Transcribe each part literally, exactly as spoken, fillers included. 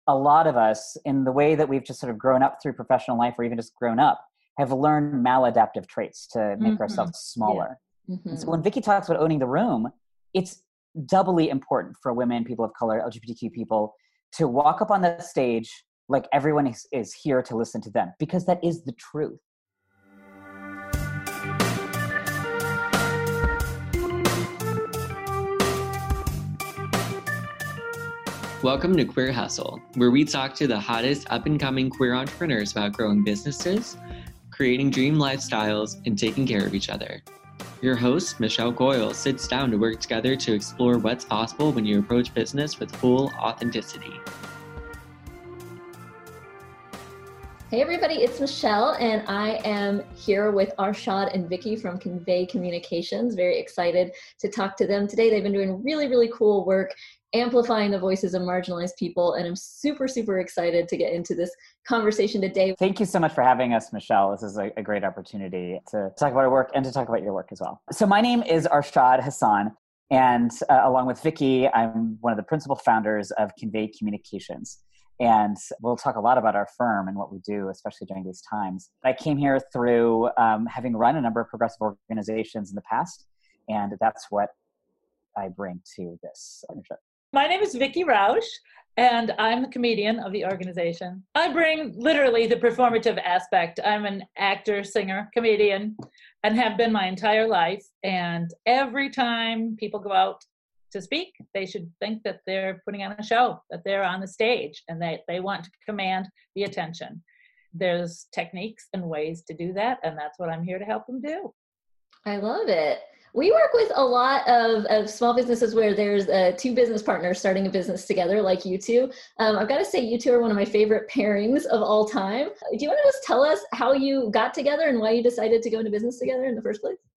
a lot of us, in the way that we've just sort of grown up through professional life or even just grown up, have learned maladaptive traits to make Mm-hmm. ourselves smaller. Yeah. Mm-hmm. And so when Vicki talks about owning the room, it's doubly important for women, people of color, L G B T Q people to walk up on that stage like everyone is, is here to listen to them, because that is the truth. Welcome to Queer Hustle, where we talk to the hottest up-and-coming queer entrepreneurs about growing businesses, creating dream lifestyles, and taking care of each other. Your host, Michelle Goyle, sits down to work together to explore what's possible when you approach business with full authenticity. Hey everybody, it's Michelle, and I am here with Arshad and Vicki from Convey Communications. Very excited to talk to them today. They've been doing really, really cool work amplifying the voices of marginalized people, and I'm super, super excited to get into this conversation today. Thank you so much for having us, Michelle. This is a, a great opportunity to talk about our work and to talk about your work as well. So my name is Arshad Hassan, and uh, along with Vicki, I'm one of the principal founders of Convey Communications. And we'll talk a lot about our firm and what we do, especially during these times. I came here through um, having run a number of progressive organizations in the past, and that's what I bring to this partnership. My name is Vicki Rausch, and I'm the comedian of the organization. I bring literally the performative aspect. I'm an actor, singer, comedian, and have been my entire life. And every time people go out to speak, they should think that they're putting on a show, that they're on the stage, and that they want to command the attention. There's techniques and ways to do that, and that's what I'm here to help them do. I love it. We work with a lot of, of small businesses where there's uh, two business partners starting a business together, like you two. Um, I've got to say, you two are one of my favorite pairings of all time. Do you want to just tell us how you got together and why you decided to go into business together in the first place?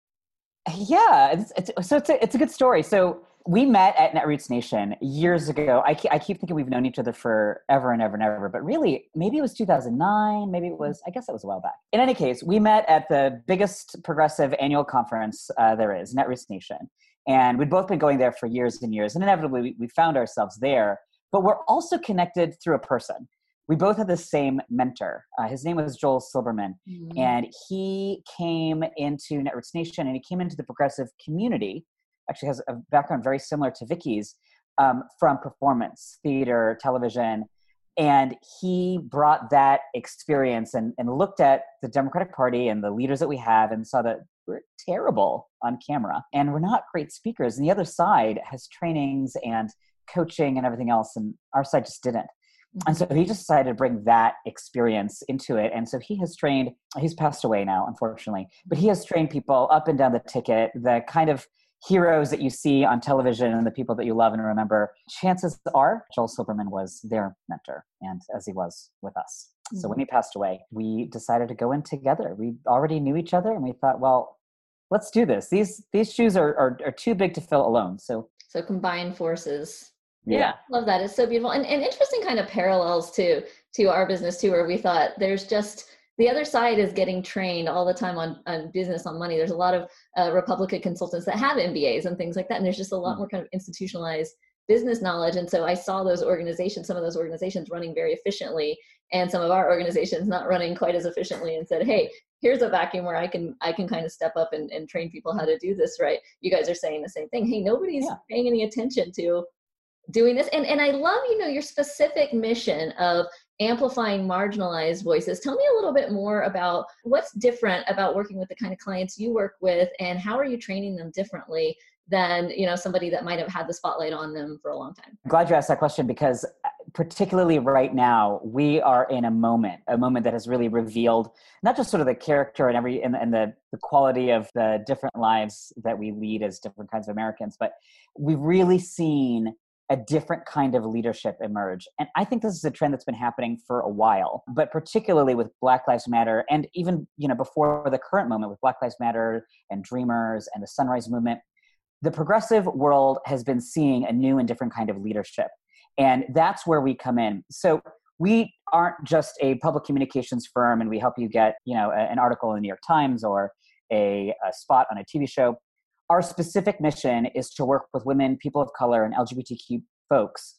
Yeah, it's, it's, so it's a, it's a good story. So we met at Netroots Nation years ago. I, ke- I keep thinking we've known each other forever and ever and ever, but really, maybe it was two thousand nine, maybe it was, I guess it was a while back. In any case, we met at the biggest progressive annual conference uh, there is, Netroots Nation. And we'd both been going there for years and years, and inevitably we, we found ourselves there, but we're also connected through a person. We both had the same mentor. Uh, his name was Joel Silberman, mm-hmm. and he came into Netroots Nation, and he came into the progressive community. Actually has a background very similar to Vicki's, um, from performance, theater, television, and he brought that experience and, and looked at the Democratic Party and the leaders that we have and saw that we're terrible on camera, and we're not great speakers. And the other side has trainings and coaching and everything else, and our side just didn't. And so he just decided to bring that experience into it. And so he has trained, he's passed away now, unfortunately, but he has trained people up and down the ticket, the kind of heroes that you see on television and the people that you love and remember. Chances are Joel Silberman was their mentor, and as he was with us. Mm-hmm. So when he passed away, we decided to go in together. We already knew each other, and we thought, well, let's do this. These these shoes are, are, are too big to fill alone. So so combine forces. Yeah. yeah. Love that. It's so beautiful. And, and interesting kind of parallels to, to our business too, where we thought there's just, the other side is getting trained all the time on, on business, on money. There's a lot of uh, Republican consultants that have M B As and things like that. And there's just a lot more kind of institutionalized business knowledge. And so I saw those organizations, some of those organizations running very efficiently, and some of our organizations not running quite as efficiently, and said, hey, here's a vacuum where I can I can kind of step up and, and train people how to do this right. You guys are saying the same thing. Hey, nobody's yeah. paying any attention to doing this. And and I love, you know, your specific mission of amplifying marginalized voices. Tell me a little bit more about what's different about working with the kind of clients you work with, and how are you training them differently than, you know, somebody that might have had the spotlight on them for a long time? I'm glad you asked that question, because particularly right now, we are in a moment, a moment that has really revealed not just sort of the character and every and, and the, the quality of the different lives that we lead as different kinds of Americans, but we've really seen a different kind of leadership emerge. And I think this is a trend that's been happening for a while, but particularly with Black Lives Matter, and even, you know, before the current moment with Black Lives Matter and Dreamers and the Sunrise Movement, the progressive world has been seeing a new and different kind of leadership. And that's where we come in. So we aren't just a public communications firm and we help you get, you know, a, an article in the New York Times or a, a spot on a T V show. Our specific mission is to work with women, people of color, and L G B T Q folks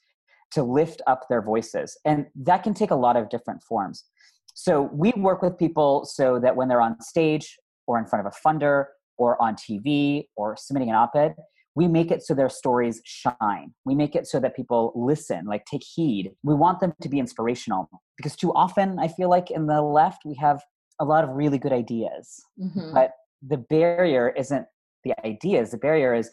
to lift up their voices. And that can take a lot of different forms. So we work with people so that when they're on stage or in front of a funder or on T V or submitting an op-ed, we make it so their stories shine. We make it so that people listen, like take heed. We want them to be inspirational, because too often I feel like in the left, we have a lot of really good ideas, mm-hmm. but the barrier isn't the ideas. The barrier is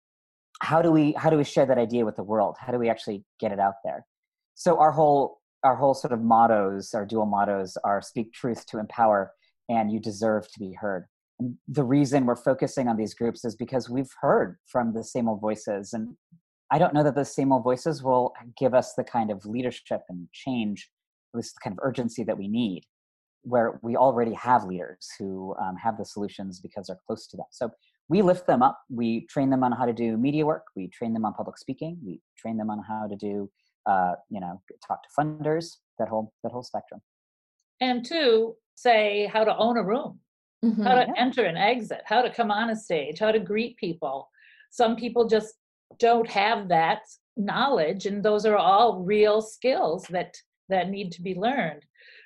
how do we, how do we share that idea with the world? How do we actually get it out there? So our whole, our whole sort of mottos, our dual mottos are speak truth to empower and you deserve to be heard. And the reason we're focusing on these groups is because we've heard from the same old voices. And I don't know that those same old voices will give us the kind of leadership and change, at least the kind of urgency that we need, where we already have leaders who um, have the solutions because they're close to them. So we lift them up. We train them on how to do media work. We train them on public speaking. We train them on how to do, uh, you know, talk to funders, that whole, that whole spectrum. And two, say how to own a room, mm-hmm. how to yeah. enter and exit, how to come on a stage, how to greet people. Some people just don't have that knowledge, and those are all real skills that, that need to be learned.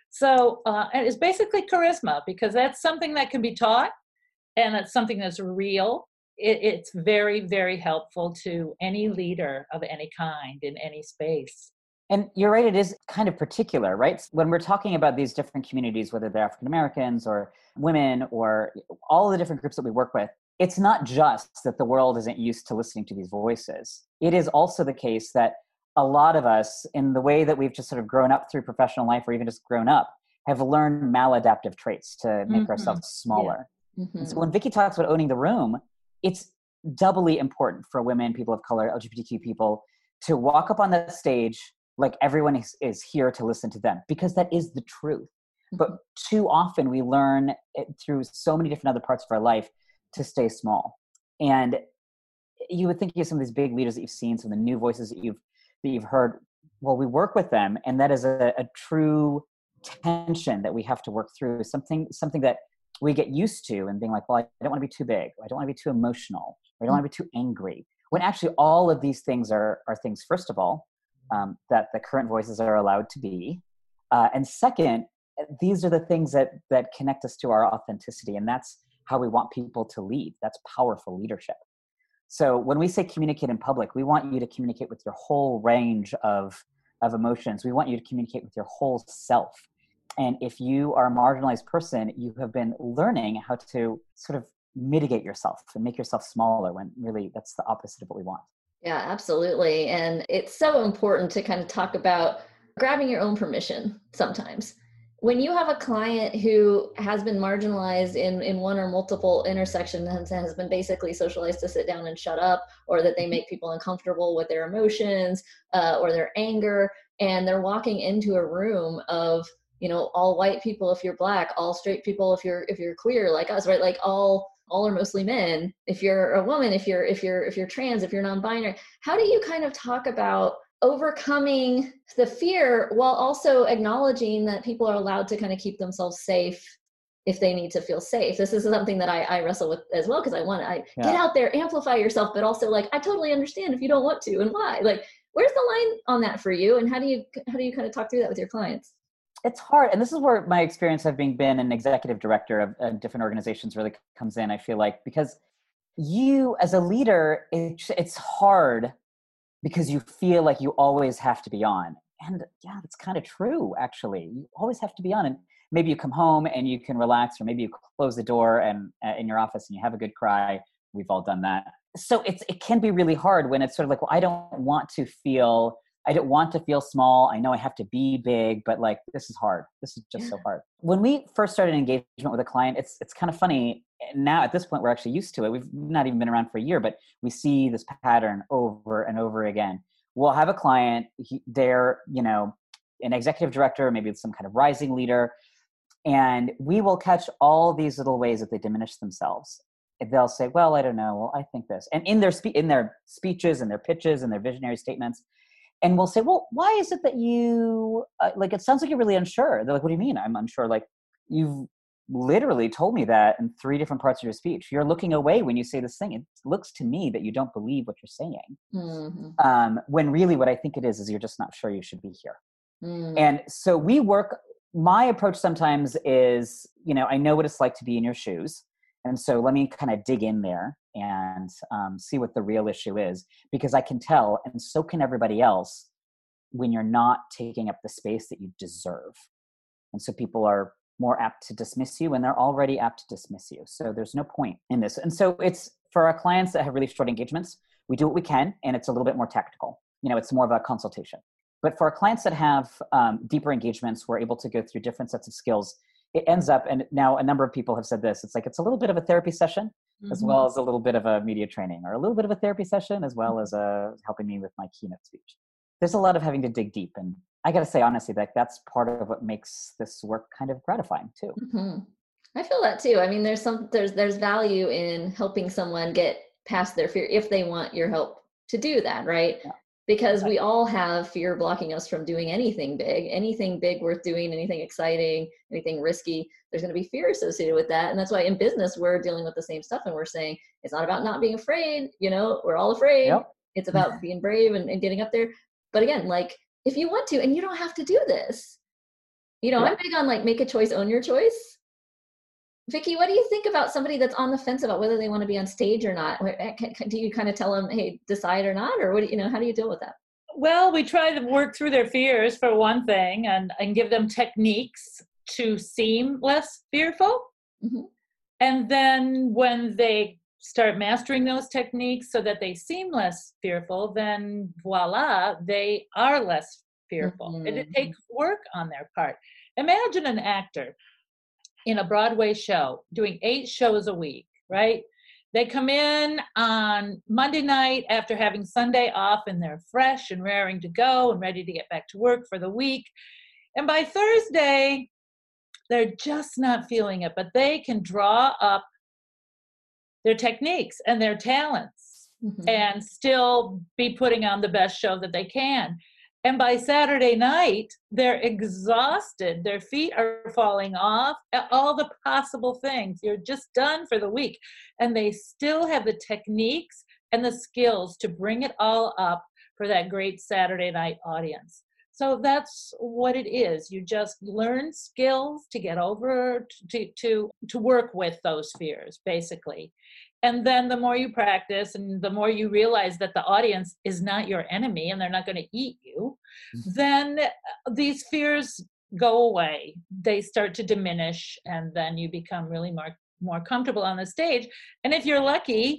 So uh, and it's basically charisma, because that's something that can be taught, and it's something that's real. It, it's very, very helpful to any leader of any kind in any space. And you're right, it is kind of particular, right? When we're talking about these different communities, whether they're African Americans or women or all the different groups that we work with, it's not just that the world isn't used to listening to these voices. It is also the case that a lot of us, in the way that we've just sort of grown up through professional life or even just grown up, have learned maladaptive traits to make mm-hmm. ourselves smaller. Yeah. Mm-hmm. And so when Vicki talks about owning the room, it's doubly important for women, people of color, L G B T Q people to walk up on that stage like everyone is, is here to listen to them, because that is the truth. Mm-hmm. But too often we learn it through so many different other parts of our life to stay small. And you would think of some of these big leaders that you've seen, some of the new voices that you've that you've heard. Well, we work with them, and that is a, a true tension that we have to work through. Something something that we get used to, and being like, well, I don't want to be too big, I don't want to be too emotional, I don't want to be too angry. When actually all of these things are are things, first of all, um, that the current voices are allowed to be, uh, and second, these are the things that that connect us to our authenticity, and that's how we want people to lead. That's powerful leadership. So when we say communicate in public, we want you to communicate with your whole range of, of emotions. We want you to communicate with your whole self. And if you are a marginalized person, you have been learning how to sort of mitigate yourself and make yourself smaller, when really that's the opposite of what we want. Yeah, absolutely. And it's so important to kind of talk about grabbing your own permission sometimes. When you have a client who has been marginalized in, in one or multiple intersections and has been basically socialized to sit down and shut up, or that they make people uncomfortable with their emotions uh, or their anger, and they're walking into a room of, you know, all white people if you're Black, all straight people if you're if you're queer like us, right? Like all all are mostly men. If you're a woman, if you're if you're if you're trans, if you're non-binary, how do you kind of talk about overcoming the fear while also acknowledging that people are allowed to kind of keep themselves safe if they need to feel safe? This is something that I, I wrestle with as well, because I want to I yeah. get out there, amplify yourself, but also like, I totally understand if you don't want to and why. Like, where's the line on that for you? And how do you how do you kind of talk through that with your clients? It's hard. And this is where my experience of being been an executive director of, of different organizations really comes in, I feel like, because you as a leader, it, it's hard because you feel like you always have to be on. And yeah, that's kind of true, actually. You always have to be on. And maybe you come home and you can relax, or maybe you close the door and uh, in your office and you have a good cry. We've all done that. So it's it can be really hard when it's sort of like, well, I don't want to feel, I don't want to feel small. I know I have to be big, but like, this is hard. This is just yeah. so hard. When we first started engagement with a client, it's it's kind of funny. Now at this point, we're actually used to it. We've not even been around for a year, but we see this pattern over and over again. We'll have a client, he, they're, you know, an executive director, maybe some kind of rising leader, and we will catch all these little ways that they diminish themselves. They'll say, well, I don't know, well, I think this. And in their spe- in their speeches and their pitches and their visionary statements, and we'll say, well, why is it that you, uh, like, it sounds like you're really unsure. They're like, what do you mean I'm unsure? Like, you've literally told me that in three different parts of your speech. You're looking away when you say this thing. It looks to me that you don't believe what you're saying. Mm-hmm. Um, when really what I think it is, is you're just not sure you should be here. Mm. And so we work, my approach sometimes is, you know, I know what it's like to be in your shoes. And so let me kind of dig in there and um, see what the real issue is, because I can tell, and so can everybody else, when you're not taking up the space that you deserve. And so people are more apt to dismiss you when they're already apt to dismiss you. So there's no point in this. And so it's for our clients that have really short engagements, we do what we can, and it's a little bit more tactical. You know, it's more of a consultation. But for our clients that have um, deeper engagements, we're able to go through different sets of skills. It ends up, and now a number of people have said this, it's like it's a little bit of a therapy session, mm-hmm. as well as a little bit of a media training, or a little bit of a therapy session, as well as uh, helping me with my keynote speech. There's a lot of having to dig deep. And I got to say, honestly, that that's part of what makes this work kind of gratifying too. Mm-hmm. I feel that too. I mean, there's some, there's, there's value in helping someone get past their fear if they want your help to do that. Right. Yeah. Because we all have fear blocking us from doing anything big, anything big worth doing, anything exciting, anything risky. There's going to be fear associated with that. And that's why in business, we're dealing with the same stuff. And we're saying, it's not about not being afraid. You know, we're all afraid. Yep. It's about being brave and, and getting up there. But again, like, if you want to, and you don't have to do this, you know, yeah. I'm big on like, make a choice, own your choice. Vicki, what do you think about somebody that's on the fence about whether they want to be on stage or not? Do you kind of tell them, hey, decide or not? Or what do you, you know, how do you deal with that? Well, we try to work through their fears for one thing, and, and give them techniques to seem less fearful. Mm-hmm. And then when they start mastering those techniques so that they seem less fearful, then voila, they are less fearful. Mm-hmm. And it takes work on their part. Imagine an actor in a Broadway show doing eight shows a week, right? They come in on Monday night after having Sunday off, and they're fresh and raring to go and ready to get back to work for the week. And by Thursday, they're just not feeling it, but they can draw up their techniques and their talents, mm-hmm. and still be putting on the best show that they can. And by Saturday night, they're exhausted. Their feet are falling off, all the possible things. You're just done for the week. And they still have the techniques and the skills to bring it all up for that great Saturday night audience. So that's what it is. You just learn skills to get over, to, to, to work with those fears, basically. And then the more you practice and the more you realize that the audience is not your enemy and they're not going to eat you, mm-hmm. then these fears go away. They start to diminish, and then you become really more, more comfortable on the stage. And if you're lucky,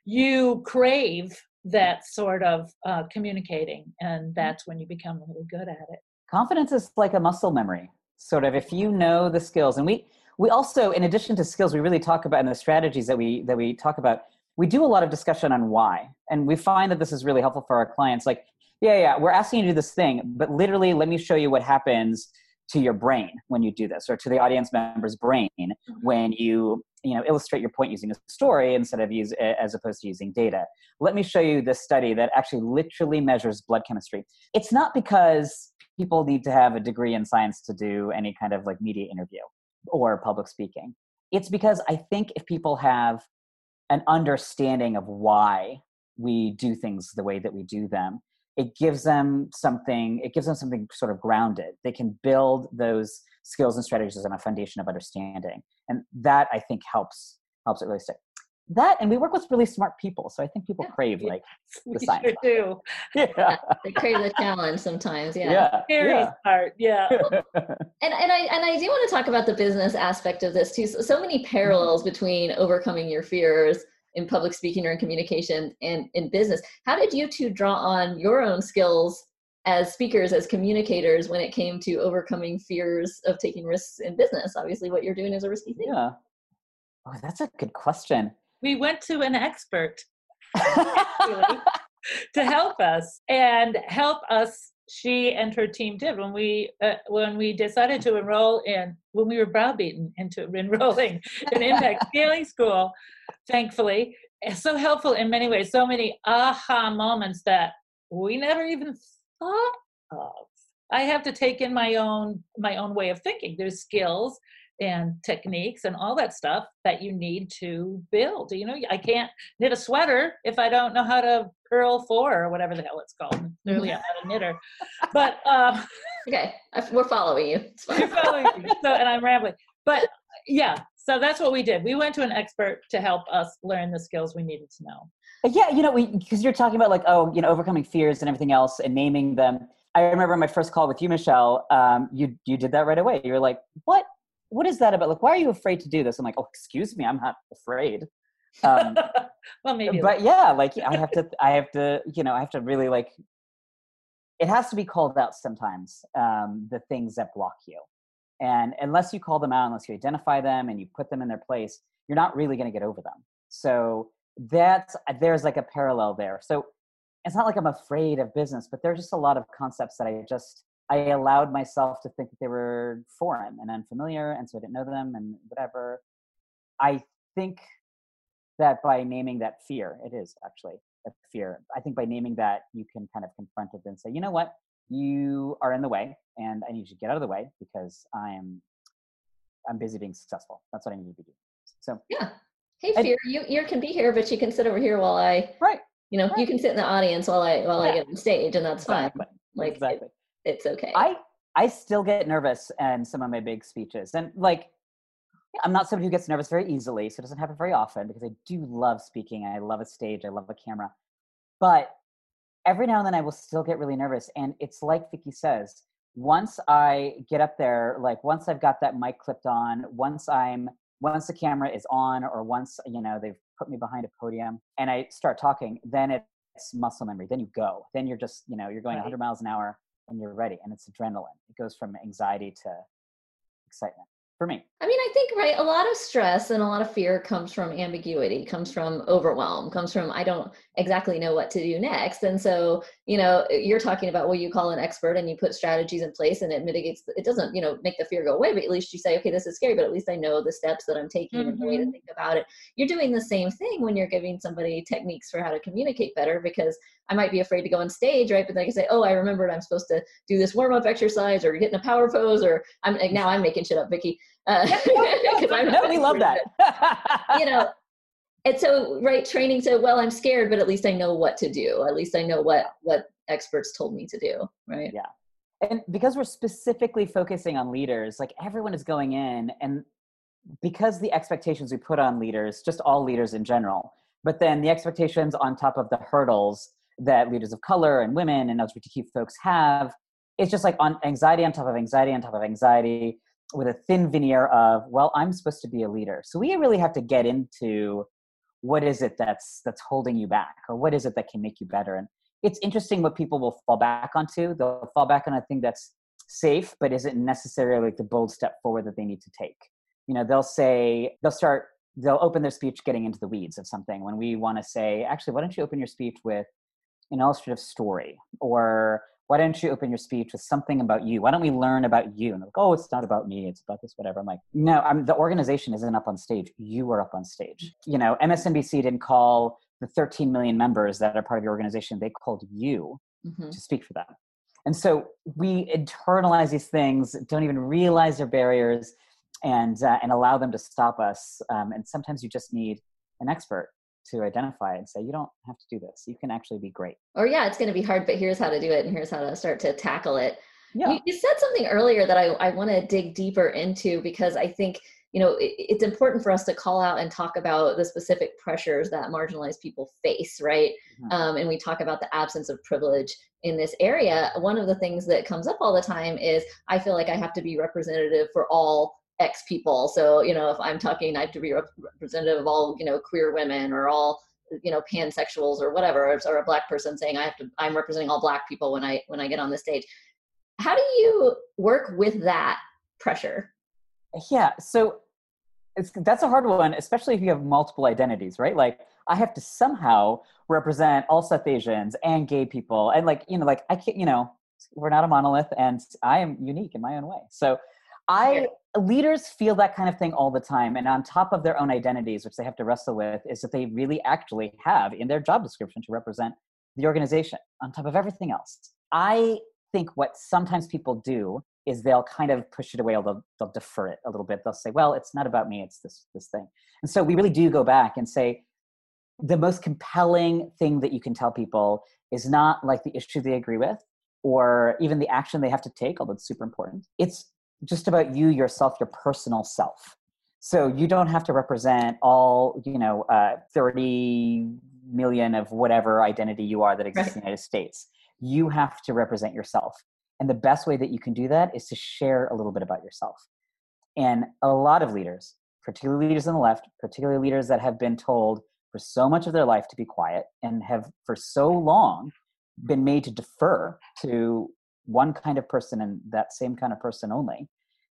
you crave that sort of uh, communicating, and that's when you become really good at it. Confidence is like a muscle memory, sort of. If you know the skills, and we we also, in addition to skills, we really talk about in the strategies that we that we talk about, we do a lot of discussion on why, and we find that this is really helpful for our clients. Like, yeah, yeah, we're asking you to do this thing, but literally, let me show you what happens to your brain when you do this, or to the audience member's brain when you you know illustrate your point using a story instead of use as opposed to using data. Let me show you this study that actually literally measures blood chemistry. It's not because people need to have a degree in science to do any kind of like media interview or public speaking. It's because I think if people have an understanding of why we do things the way that we do them, it gives them something, it gives them something sort of grounded. They can build those skills and strategies on a foundation of understanding. And that, I think, helps helps it really stick. That, and we work with really smart people, so I think people yeah. crave like we the science. Sure do. Yeah. yeah, they crave the challenge sometimes. Yeah, yeah. very yeah. smart. Yeah. and and I and I do want to talk about the business aspect of this too. So, so many parallels between overcoming your fears in public speaking or in communication and in business. How did you two draw on your own skills as speakers, as communicators, when it came to overcoming fears of taking risks in business? Obviously, what you're doing is a risky thing. Yeah. Oh, that's a good question. We went to an expert actually, to help us and help us. She and her team did when we uh, when we decided to enroll in when we were browbeaten into enrolling in Impact Scaling School. Thankfully, it's so helpful in many ways. So many aha moments that we never even thought of. I have to take in my own my own way of thinking. There's skills and techniques and all that stuff that you need to build. You know, I can't knit a sweater if I don't know how to purl four or whatever the hell it's called. Clearly, I'm not a knitter, but um, okay, I, we're following you. It's fine. you're following me. So, and I'm rambling, but yeah. So that's what we did. We went to an expert to help us learn the skills we needed to know. Yeah, you know, we because you're talking about like, oh, you know, overcoming fears and everything else and naming them. I remember my first call with you, Michelle, um, you you did that right away. You were like, what? What is that about? Like, why are you afraid to do this? I'm like, oh, excuse me, I'm not afraid. Um, well, maybe. But yeah, like I have to, I have to, you know, I have to really like, it has to be called out sometimes, um, the things that block you. And unless you call them out, unless you identify them and you put them in their place, you're not really going to get over them. So that's, there's like a parallel there. So it's not like I'm afraid of business, but there's just a lot of concepts that I just, I allowed myself to think that they were foreign and unfamiliar. And so I didn't know them and whatever. I think that by naming that fear, it is actually a fear. I think by naming that, you can kind of confront it and say, you know what? You are in the way and I need you to get out of the way because I am, I'm busy being successful. That's what I need to do. So yeah. Hey, fear, and, you, you can be here, but you can sit over here while I, right. You know, right. You can sit in the audience while I, while yeah. I get on stage and that's exactly. fine. Like, exactly. It, it's okay. I, I still get nervous in some of my big speeches and like, I'm not somebody who gets nervous very easily, so it doesn't happen very often because I do love speaking. I love a stage. I love a camera. But every now and then I will still get really nervous. And it's like Vicky says, once I get up there, like once I've got that mic clipped on, once I'm, once the camera is on, or once, you know, they've put me behind a podium and I start talking, then it's muscle memory. Then you go. Then you're just, you know, you're going one hundred miles an hour and you're ready. And it's adrenaline. It goes from anxiety to excitement. For me. I mean, I think, right, a lot of stress and a lot of fear comes from ambiguity, comes from overwhelm, comes from, I don't exactly know what to do next. And so, you know, you're talking about what you call an expert and you put strategies in place and it mitigates, it doesn't, you know, make the fear go away, but at least you say, okay, this is scary, but at least I know the steps that I'm taking mm-hmm. and the way to think about it. You're doing the same thing when you're giving somebody techniques for how to communicate better, because I might be afraid to go on stage, right? But then I can say, oh, I remembered I'm supposed to do this warm-up exercise or get in a power pose, or I'm like, now I'm making shit up, Vicky. Uh, I'm no, we love that. You know, and so, right, training. So, well, I'm scared, but at least I know what to do. At least I know what, what experts told me to do, right? Yeah. And because we're specifically focusing on leaders, like everyone is going in, and because the expectations we put on leaders, just all leaders in general, but then the expectations on top of the hurdles that leaders of color and women and L G B T Q folks have, it's just like on anxiety on top of anxiety on top of anxiety with a thin veneer of, well, I'm supposed to be a leader. So we really have to get into what is it that's that's holding you back, or what is it that can make you better. And it's interesting what people will fall back onto. They'll fall back on a thing that's safe, but isn't necessarily like the bold step forward that they need to take. You know, they'll say, they'll start, they'll open their speech getting into the weeds of something when we want to say, actually, why don't you open your speech with an illustrative story? Or why don't you open your speech with something about you? Why don't we learn about you? And they're like, oh, it's not about me. It's about this, whatever. I'm like, no, I'm, the organization isn't up on stage. You are up on stage. You know, M S N B C didn't call the thirteen million members that are part of your organization. They called you mm-hmm. to speak for them. And so we internalize these things, don't even realize their barriers, and uh, and allow them to stop us. Um, and sometimes you just need an expert to identify and say, you don't have to do this. You can actually be great. Or yeah, it's going to be hard, but here's how to do it. And here's how to start to tackle it. Yeah. You, you said something earlier that I, I want to dig deeper into, because I think, you know, it, it's important for us to call out and talk about the specific pressures that marginalized people face, right? Mm-hmm. Um, and we talk about the absence of privilege in this area. One of the things that comes up all the time is, I feel like I have to be representative for all X people. So, you know, if I'm talking, I have to be rep- representative of all, you know, queer women, or all, you know, pansexuals, or whatever, or, or a Black person saying I have to, I'm representing all Black people when I, when I get on the stage. How do you work with that pressure? Yeah. So it's, that's a hard one, especially if you have multiple identities, right? Like I have to somehow represent all South Asians and gay people. And like, you know, like I can't, you know, we're not a monolith, and I am unique in my own way. So I, yeah. Leaders feel that kind of thing all the time. And on top of their own identities, which they have to wrestle with, is that they really actually have in their job description to represent the organization on top of everything else. I think what sometimes people do is they'll kind of push it away, or they'll, they'll defer it a little bit. They'll say, well, it's not about me, it's this, this thing. And so we really do go back and say, the most compelling thing that you can tell people is not like the issue they agree with, or even the action they have to take, although it's super important. It's just about you, yourself, your personal self. So you don't have to represent all, you know, uh, thirty million of whatever identity you are that exists right. in the United States. You have to represent yourself. And the best way that you can do that is to share a little bit about yourself. And a lot of leaders, particularly leaders on the left, particularly leaders that have been told for so much of their life to be quiet and have for so long been made to defer to one kind of person and that same kind of person only,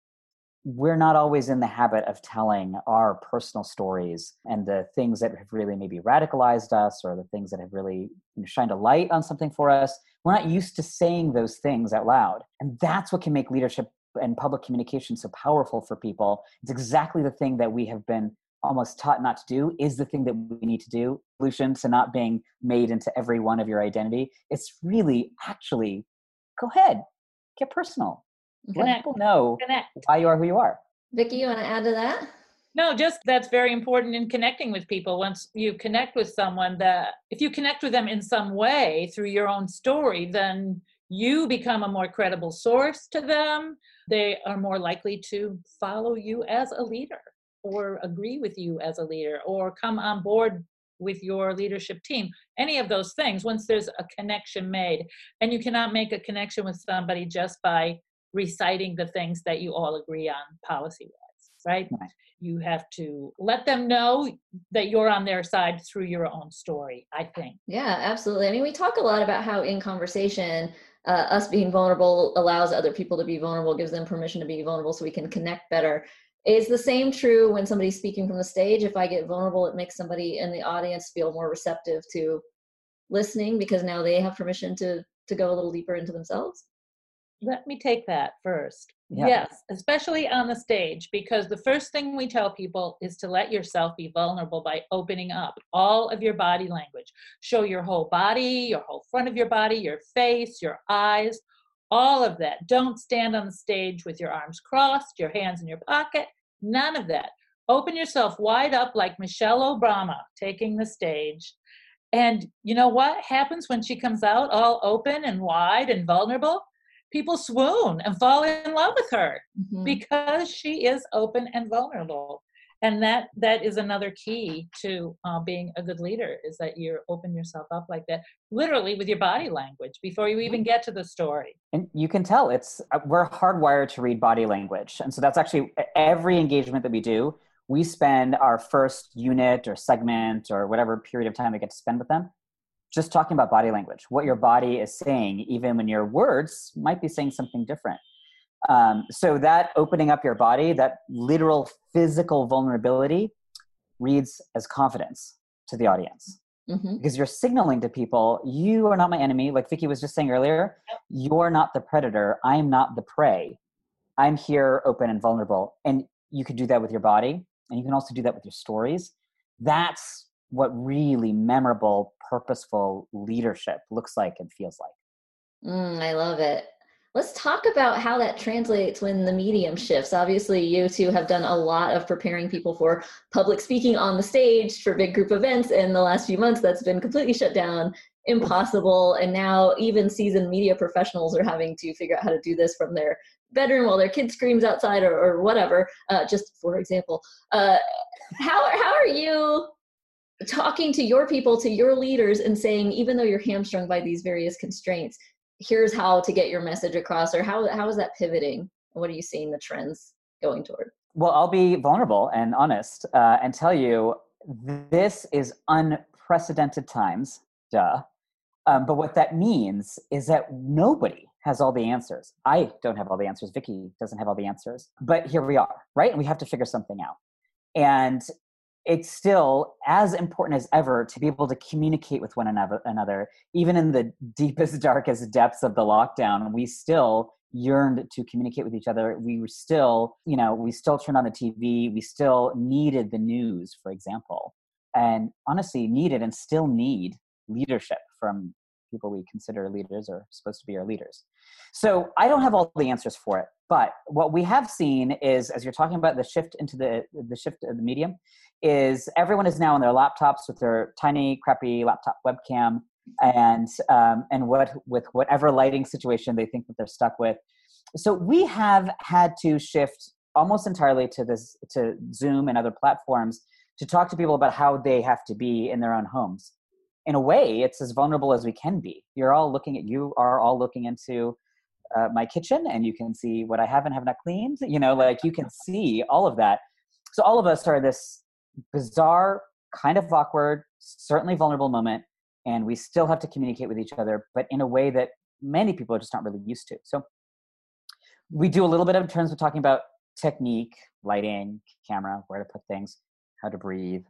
we're not always in the habit of telling our personal stories and the things that have really maybe radicalized us, or the things that have really, you know, shined a light on something for us. We're not used to saying those things out loud. And that's what can make leadership and public communication so powerful for people. It's exactly the thing that we have been almost taught not to do, is the thing that we need to do. Solution to not being made into every one of your identity. It's really actually, go ahead, get personal. Connect. Let people know Connect. why you are who you are. Vicki, you want to add to that? No, just that's very important in connecting with people. Once you connect with someone, that if you connect with them in some way through your own story, then you become a more credible source to them. They are more likely to follow you as a leader, or agree with you as a leader, or come on board with your leadership team. Any of those things, once there's a connection made. And you cannot make a connection with somebody just by reciting the things that you all agree on policy-wise, right? Right. You have to let them know that you're on their side through your own story, I think. Yeah, absolutely. I mean, we talk a lot about how in conversation, uh, us being vulnerable allows other people to be vulnerable, gives them permission to be vulnerable so we can connect better. Is the same true when somebody's speaking from the stage? If I get vulnerable, it makes somebody in the audience feel more receptive to listening because now they have permission to to go a little deeper into themselves? Let me take that first. Yeah. Yes, especially on the stage, because the first thing we tell people is to let yourself be vulnerable by opening up all of your body language. Show your whole body, your whole front of your body, your face, your eyes, all of that. Don't stand on the stage with your arms crossed, your hands in your pocket, none of that. Open yourself wide up like Michelle Obama taking the stage. And you know what happens when she comes out all open and wide and vulnerable? People swoon and fall in love with her mm-hmm. because she is open and vulnerable. And that that is another key to uh, being a good leader, is that you open yourself up like that, literally with your body language before you even get to the story. And you can tell it's, we're hardwired to read body language. And so that's actually every engagement that we do. We spend our first unit or segment or whatever period of time we get to spend with them just talking about body language, what your body is saying, even when your words might be saying something different. Um, so that opening up your body, that literal physical vulnerability, reads as confidence to the audience. Mm-hmm. Because you're signaling to people, you are not my enemy. Like Vicki was just saying earlier, you're not the predator. I'm not the prey. I'm here open and vulnerable. And you can do that with your body. And you can also do that with your stories. That's what really memorable, purposeful leadership looks like and feels like. Mm, I love it. Let's talk about how that translates when the medium shifts. Obviously, you two have done a lot of preparing people for public speaking on the stage for big group events. In the last few months, that's been completely shut down, impossible. And now even seasoned media professionals are having to figure out how to do this from their bedroom while their kid screams outside or, or whatever, uh, just for example. Uh, how, how are you talking to your people, to your leaders, and saying, even though you're hamstrung by these various constraints, here's how to get your message across? Or how how is that pivoting? What are you seeing the trends going toward? Well, I'll be vulnerable and honest uh, and tell you this is unprecedented times, duh. Um, but what that means is that nobody has all the answers. I don't have all the answers. Vicki doesn't have all the answers. But here we are, right? And we have to figure something out. And it's still as important as ever to be able to communicate with one another, another. Even in the deepest, darkest depths of the lockdown, we still yearned to communicate with each other. We were still, you know, we still turned on the T V. We still needed the news, for example, and honestly needed and still need leadership from people we consider leaders are supposed to be our leaders. So I don't have all the answers for it, but what we have seen is, as you're talking about the shift into the, the shift of the medium, is everyone is now on their laptops with their tiny, crappy laptop webcam, and um, and what with whatever lighting situation they think that they're stuck with. So we have had to shift almost entirely to this, to Zoom and other platforms, to talk to people about how they have to be in their own homes. In a way, it's as vulnerable as we can be. You're all looking at, you are all looking into uh, my kitchen, and you can see what I have and have not cleaned. You know, like you can see all of that. So all of us are this bizarre, kind of awkward, certainly vulnerable moment, and we still have to communicate with each other, but in a way that many people are just not really used to. So we do a little bit of in terms of talking about technique, lighting, camera, where to put things, how to breathe.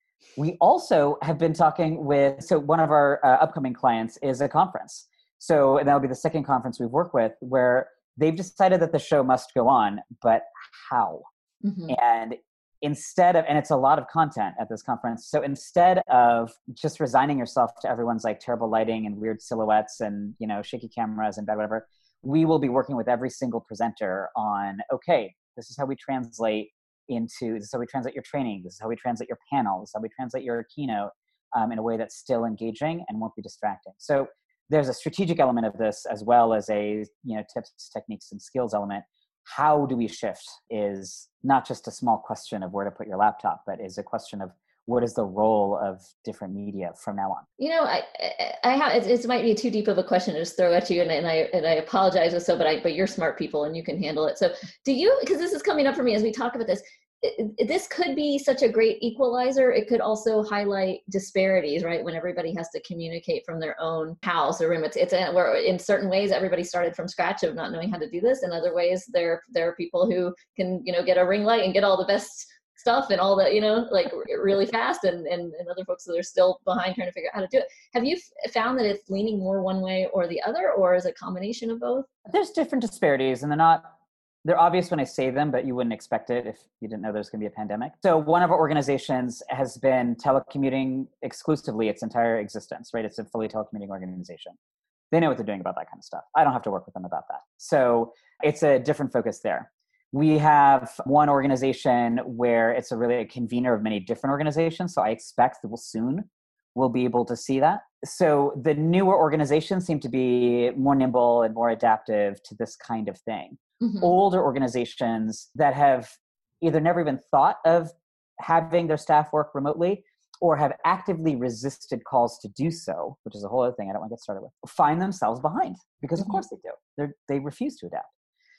We also have been talking with, so one of our uh, upcoming clients is a conference. So and that'll be the second conference we've worked with, where they've decided that the show must go on, but how? Mm-hmm. And instead of, and it's a lot of content at this conference. So instead of just resigning yourself to everyone's like terrible lighting and weird silhouettes and, you know, shaky cameras and bad whatever, we will be working with every single presenter on, okay, this is how we translate into, this is how we translate your training, this is how we translate your panel, this is how we translate your keynote um, in a way that's still engaging and won't be distracting. So there's a strategic element of this, as well as a, you know, tips, techniques, and skills element. How do we shift is not just a small question of where to put your laptop, but is a question of what is the role of different media from now on? You know, I, I, I have, it, it might be too deep of a question to just throw at you, and, and I and I apologize so, but I, but you're smart people and you can handle it. So, do you? Because this is coming up for me as we talk about this. It, it, this could be such a great equalizer. It could also highlight disparities, right? When everybody has to communicate from their own house or room. It's, it's a, where in certain ways everybody started from scratch of not knowing how to do this. In other ways, there there are people who can, you know, get a ring light and get all the best stuff and all that, you know, like really fast, and, and, and other folks that are still behind trying to figure out how to do it. Have you f- found that it's leaning more one way or the other, or is it a combination of both? There's different disparities, and they're not, they're obvious when I say them, but you wouldn't expect it if you didn't know there's going to be a pandemic. So one of our organizations has been telecommuting exclusively its entire existence, right? It's a fully telecommuting organization. They know what they're doing about that kind of stuff. I don't have to work with them about that. So it's a different focus there. We have one organization where it's a really a convener of many different organizations. So I expect that we'll soon we'll be able to see that. So the newer organizations seem to be more nimble and more adaptive to this kind of thing. Mm-hmm. Older organizations that have either never even thought of having their staff work remotely or have actively resisted calls to do so, which is a whole other thing I don't want to get started with, find themselves behind because mm-hmm. of course they do. They're, they refuse to adapt.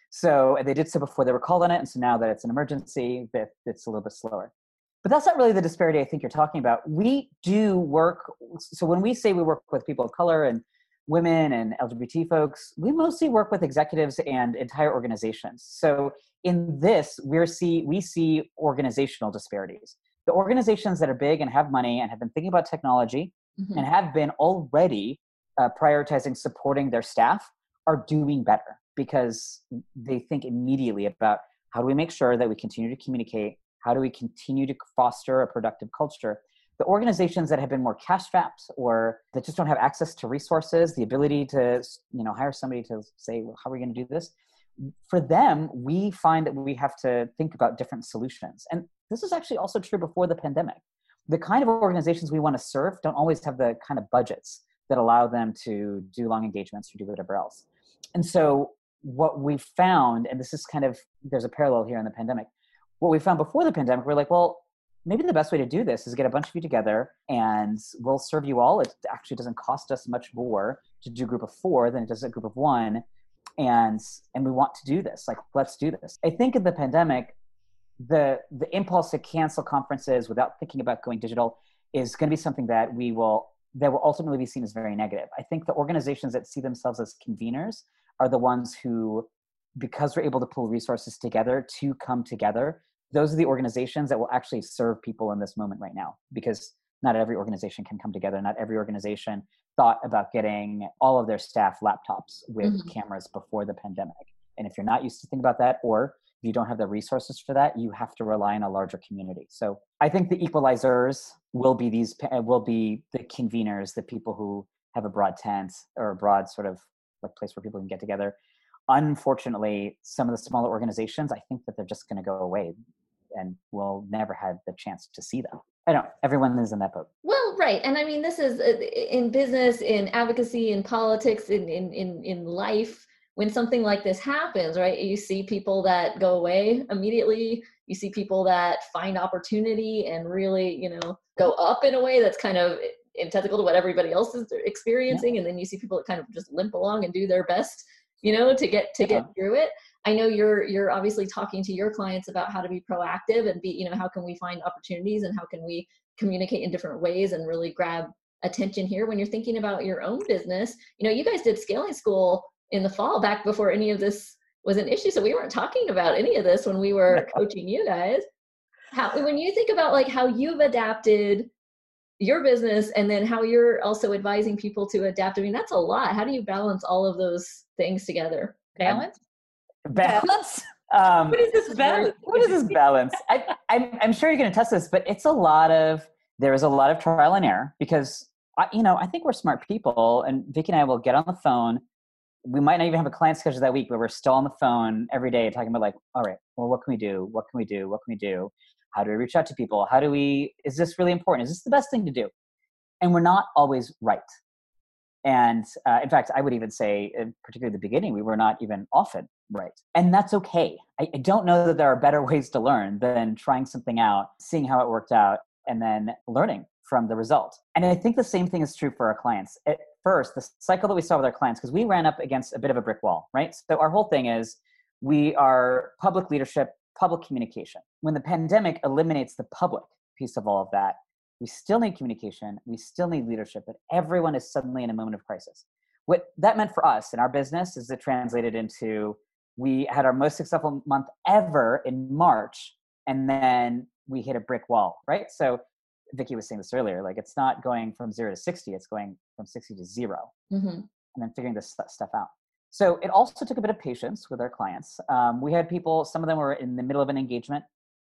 So they did so before they were called on it. And so now that it's an emergency, that it's a little bit slower. But that's not really the disparity I think you're talking about. We do work. So when we say we work with people of color and women and L G B T folks, we mostly work with executives and entire organizations. So in this, we're see, we see organizational disparities. The organizations that are big and have money and have been thinking about technology mm-hmm. and have been already uh, prioritizing supporting their staff are doing better because they think immediately about how do we make sure that we continue to communicate? How do we continue to foster a productive culture? The organizations that have been more cash-strapped or that just don't have access to resources, the ability to, you know, hire somebody to say, well, how are we going to do this? For them, we find that we have to think about different solutions. And this is actually also true before the pandemic. The kind of organizations we want to serve don't always have the kind of budgets that allow them to do long engagements or do whatever else. And so what we found, and this is kind of, there's a parallel here in the pandemic, what we found before the pandemic, we're like, well, maybe the best way to do this is get a bunch of you together and we'll serve you all. It actually doesn't cost us much more to do a group of four than it does a group of one. And, and we want to do this, like, let's do this. I think in the pandemic, the, the impulse to cancel conferences without thinking about going digital is going to be something that we will, that will ultimately be seen as very negative. I think the organizations that see themselves as conveners are the ones who, because we're able to pull resources together to come together, those are the organizations that will actually serve people in this moment right now, because not every organization can come together. Not every organization thought about getting all of their staff laptops with mm-hmm. cameras before the pandemic. And if you're not used to thinking about that, or if you don't have the resources for that, you have to rely on a larger community. So I think the equalizers will be these, will be the conveners, the people who have a broad tent or a broad sort of like place where people can get together. Unfortunately, some of the smaller organizations, I think that they're just going to go away and we'll never have the chance to see them. I don't, everyone is in that boat. Well, right. And I mean, this is uh, in business, in advocacy, in politics, in, in, in, in life, when something like this happens, right? You see people that go away immediately. You see people that find opportunity and really, you know, go up in a way that's kind of antithetical to what everybody else is experiencing. Yeah. And then you see people that kind of just limp along and do their best, you know, to get, to yeah. get through it. I know you're, you're obviously talking to your clients about how to be proactive and be, you know, how can we find opportunities and how can we communicate in different ways and really grab attention here when you're thinking about your own business. You know, you guys did scaling school in the fall back before any of this was an issue. So we weren't talking about any of this when we were coaching you guys. How, when you think about like how you've adapted your business and then how you're also advising people to adapt, I mean, that's a lot. How do you balance all of those things together? Balance? Balance? Um, what is this balance? What is this balance? I, I'm, I'm sure you can attest to this, but it's a lot of, there is a lot of trial and error because, I, you know, I think we're smart people and Vicki and I will get on the phone. We might not even have a client schedule that week, but we're still on the phone every day talking about like, all right, well, what can we do? What can we do? What can we do? How do we reach out to people? How do we, is this really important? Is this the best thing to do? And we're not always right. And uh, in fact, I would even say, particularly at the beginning, we were not even often right. And that's okay. I, I don't know that there are better ways to learn than trying something out, seeing how it worked out, and then learning from the result. And I think the same thing is true for our clients. At first, the cycle that we saw with our clients, because we ran up against a bit of a brick wall, right? So our whole thing is we are public leadership, public communication. When the pandemic eliminates the public piece of all of that, we still need communication, we still need leadership, but everyone is suddenly in a moment of crisis. What that meant for us in our business is it translated into, we had our most successful month ever in March, and then we hit a brick wall, right? So Vicki was saying this earlier, like it's not going from zero to sixty, it's going from sixty to zero, mm-hmm. and then figuring this stuff out. So it also took a bit of patience with our clients. Um, we had people, some of them were in the middle of an engagement,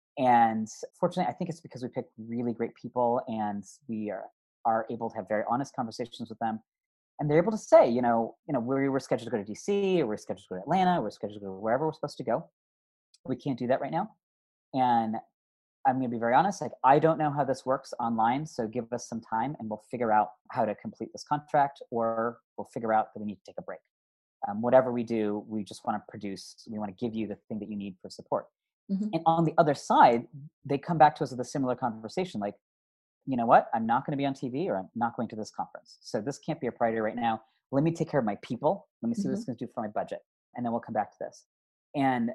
and fortunately, I think it's because we picked really great people and we are, are able to have very honest conversations with them. And they're able to say, you know, you know, we were scheduled to go to D C, or we're scheduled to go to Atlanta, or we're scheduled to go wherever we're supposed to go. We can't do that right now. And I'm going to be very honest, like, I don't know how this works online. So give us some time and we'll figure out how to complete this contract, or we'll figure out that we need to take a break. Um, whatever we do, we just want to produce, we want to give you the thing that you need for support. Mm-hmm. And on the other side, they come back to us with a similar conversation, like, you know what, I'm not going to be on T V, or I'm not going to this conference. So this can't be a priority right now. Let me take care of my people. Let me see mm-hmm. what it's going to do for my budget. And then we'll come back to this. And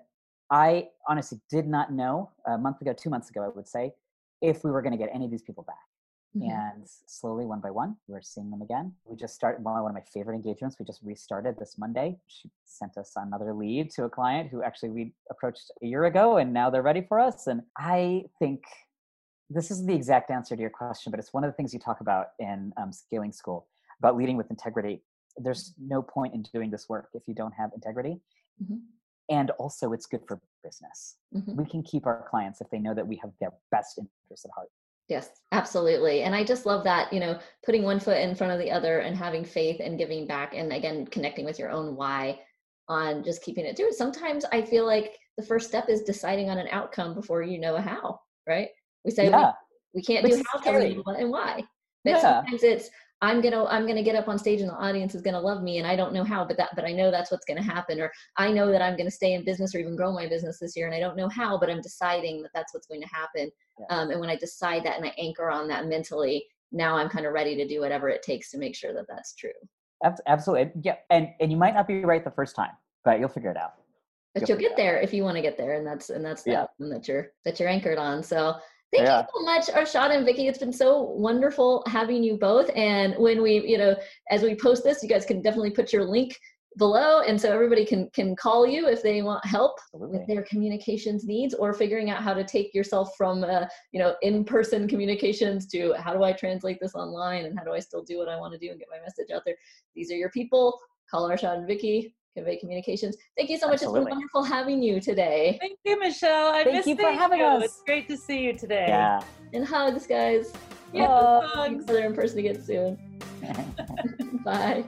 I honestly did not know a month ago, two months ago, I would say, if we were going to get any of these people back. Mm-hmm. And slowly, one by one, we're seeing them again. We just started one of my favorite engagements. We just restarted this Monday. She sent us another lead to a client who actually we approached a year ago, and now they're ready for us. And I think this isn't the exact answer to your question, but it's one of the things you talk about in um, scaling school, about leading with integrity. There's no point in doing this work if you don't have integrity. Mm-hmm. And also it's good for business. Mm-hmm. We can keep our clients if they know that we have their best interests at heart. Yes, absolutely. And I just love that, you know, putting one foot in front of the other and having faith and giving back. And again, connecting with your own why on just keeping it through. Sometimes I feel like the first step is deciding on an outcome before you know a how, right? We say yeah. we, we can't do how and why. But yeah. sometimes it's, I'm going to, I'm going to get up on stage and the audience is going to love me. And I don't know how, but that, but I know that's what's going to happen. Or I know that I'm going to stay in business or even grow my business this year. And I don't know how, but I'm deciding that that's what's going to happen. Yeah. Um, and when I decide that and I anchor on that mentally, now I'm kind of ready to do whatever it takes to make sure that that's true. Absolutely. Yeah. And, and you might not be right the first time, but you'll figure it out. But you'll, you'll get there if you want to get there. And that's, and that's the yeah. outcome that you're, that you're anchored on. So thank yeah. you so much, Arshad and Vicki. It's been so wonderful having you both. And when we, you know, as we post this, you guys can definitely put your link below. And so everybody can, can call you if they want help Absolutely. With their communications needs, or figuring out how to take yourself from, uh, you know, in-person communications to how do I translate this online and how do I still do what I want to do and get my message out there. These are your people. Call Arshad and Vicki. Convey Communications. Thank you so much. Absolutely. It's been wonderful having you today. Thank you, Michelle. I Thank miss you for having you. us. It's great to see you today. Yeah. And hugs, guys. Yeah, hugs. Together in person again soon. Bye.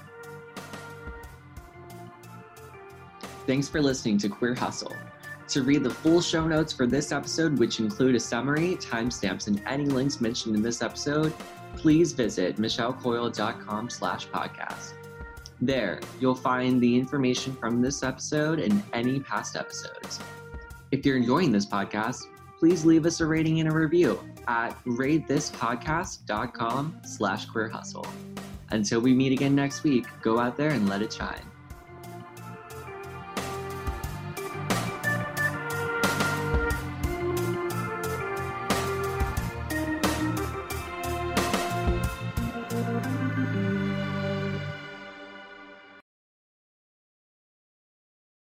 Thanks for listening to Queer Hustle. To read the full show notes for this episode, which include a summary, timestamps, and any links mentioned in this episode, please visit michellecoyle.com slash podcast. There, you'll find the information from this episode and any past episodes. If you're enjoying this podcast, please leave us a rating and a review at ratethispodcast.com slash queer hustle. Until we meet again next week, go out there and let it shine.